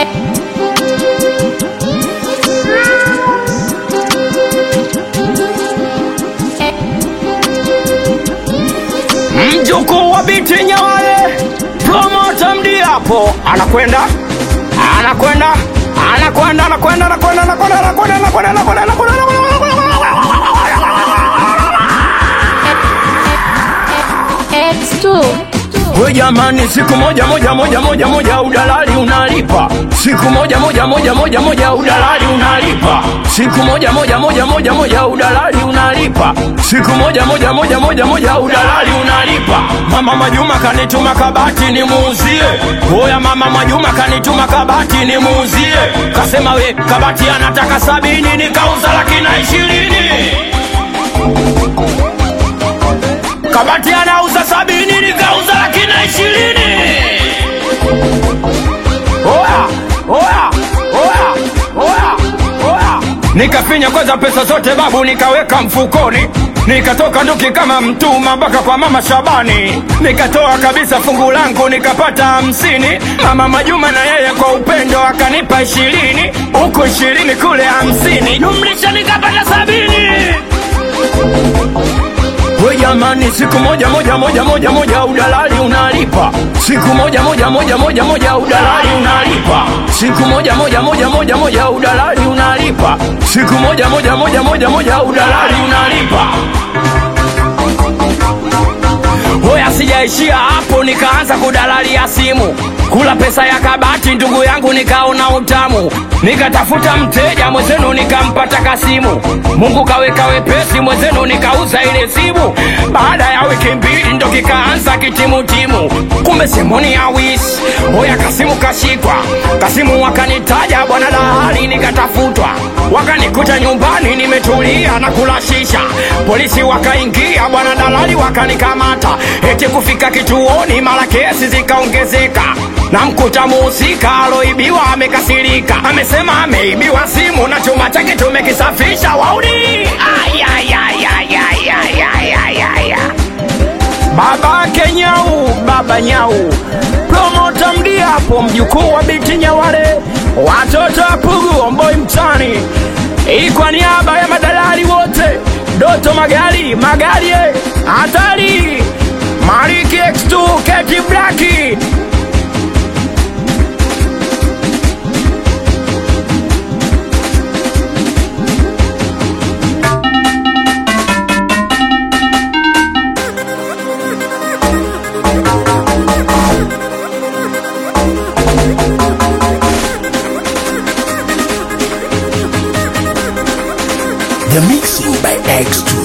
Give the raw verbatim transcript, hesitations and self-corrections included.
Mjukuu wa Biti Nyawale, promoter Mdiapo, anakwenda anakwenda anakwenda anakwenda anakwenda anakwenda anakwenda anakwenda anakwenda anakwenda X two. We jamani, siku moja moja moja moja moja udalali unalipa. Siku moja moja moja moja moja udalali unalipa. Siku moja moja moja moja moja udalali unalipa. Siku moja moja moja moja moja udalali unalipa. Mama Majuma kanituma kabati ni muuzie. Oya mama Majuma kanituma kabati ni muuzie. Kasema we kabati anataka sabini, nikauza laki na ishirini. Kabati anauza sabini, nikauza laki na ishirini. Oya, oya, oya, oya, oya. Nikafinya kwanza pesa zote babu, nikaweka mfukoni. Nikatoka nduki kama mtuma mpaka kwa mama Shabani. Nikatoa kabisa fungu langu nikapata hamsini. Mama Majuma na yeye kwa upendo akanipa ishirini. Huku ishirini kule hamsini, jumlisha nikapata sabini. We jamani, siku moja moja moja moja moja udalali unalipa. Siku moja moja moja moja moja udalali unalipa. Siku moja moja moja moja moja udalali unalipa. Siku moja moja moja moja moja udalali unalipa. Hoya sijaishia hapo, nikaanza kudalali ya simu. Kula pesa ya kabati ndugu yangu nikaona utamu. Nikatafuta mteja mwezenu nikampata Kasimu. Mungu kaweka wepesi mwezenu nikauza ile simu. Baada ya wiki mbili ndo kikaanza kitimu timu. Kumbe simoni ya wisi. Hoya Kasimu kashikwa. Kasimu wakanitaja bwana dalali, nikatafutwa. Wakanikuta nyumbani nimetulia na kula shisha. Polisi wakaingia bwana dalali wakanikamata. Eti kufika kituoni mara kesi zikaongezeka. Na mkuta muhusika aloibiwa amekasirika. Amesema ameibiwa simu na chuma chake tumekisafisha wauni. Ayayayayayayayayaya. Baba Kenyau, baba Nyau, promoter Mdiapo, mjukuu wa Biti Nyawale, watoto wa Pugu Omboi mtani. Hii kwa niaba ya madalali wote, Doto Magari, Magari, Hatari, Mariki X two, Keti Blacki. The mixing by X two.